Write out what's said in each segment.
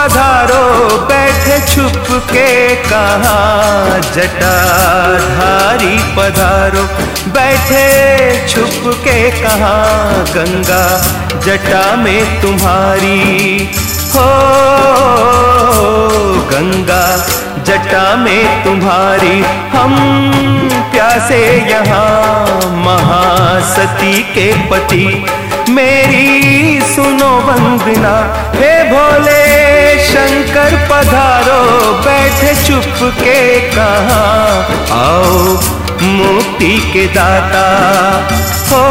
पधारो बैठे छुप के कहाँ, जटाधारी पधारो बैठे छुप के कहाँ, गंगा जटा में तुम्हारी हो, गंगा जटा में तुम्हारी। हम प्यासे यहाँ महासती के पति, मेरी सुनो वंदना। हे भोले शंकर पधारो बैठे चुप के कहाँ, आओ मुक्ति के दाता हो,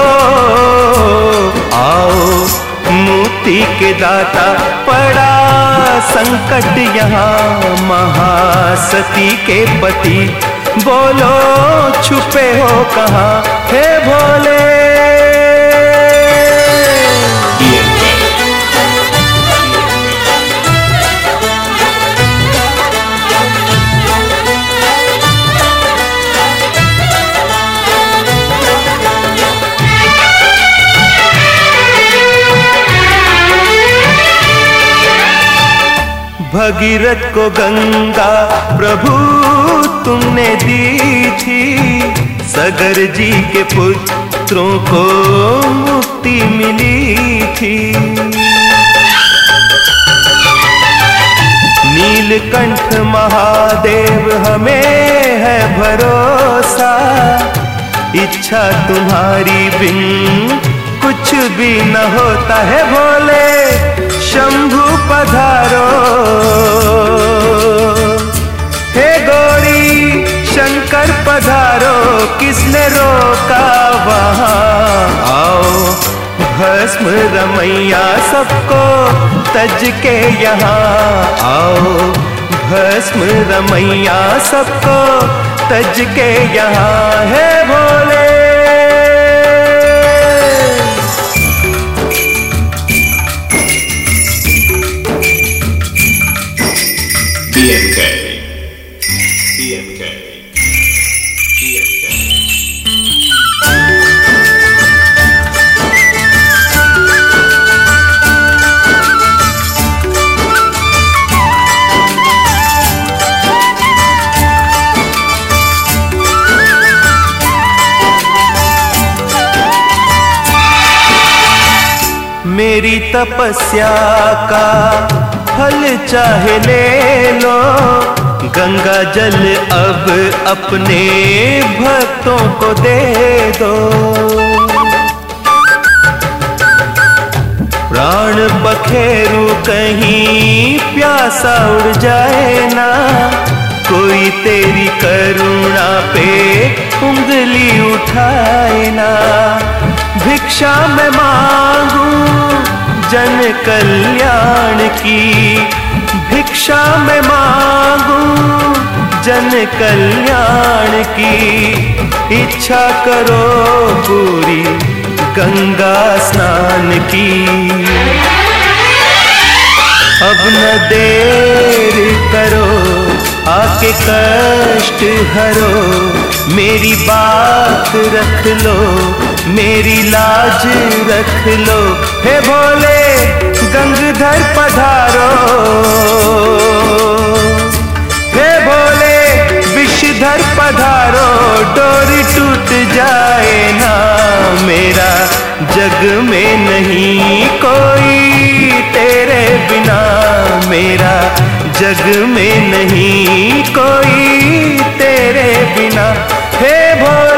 आओ मुक्ति के दाता। पड़ा संकट यहाँ महासती के पति, बोलो छुपे हो कहाँ, हे भोले। भगीरथ को गंगा प्रभु तुमने दी थी, सगर जी के पुत्रों को मुक्ति मिली थी। नीलकंठ महादेव हमें है भरोसा, इच्छा तुम्हारी बिन कुछ भी न होता है। भोले शंभु पधारो, हे गौरी शंकर पधारो, किसने रोका वहाँ, आओ भस्म रमैया सबको तज के यहाँ, आओ भस्म रमैया सबको तज के यहाँ, हे भोले। BMK, BMK, BMK. मेरी तपस्या का फल चाहे ले लो, गंगा जल अब अपने भक्तों को दे दो। प्राण बखेरू कहीं प्यासा उड़ जाए ना, कोई तेरी करुणा पे उंगली उठाए ना। भिक्षा मैं मांगू जन कल्याण की, भिक्षा मैं मांगू जन कल्याण की। इच्छा करो पूरी गंगा स्नान की, अब न देर करो आके कष्ट हरो। मेरी बात रख लो, मेरी लाज रख लो, हे भोले गंगाधर पधारो, हे भोले विषधर पधारो। डोरी टूट जाए ना मेरा, जग में नहीं कोई तेरे बिना, मेरा जग में नहीं कोई तेरे बिना, हे भोले।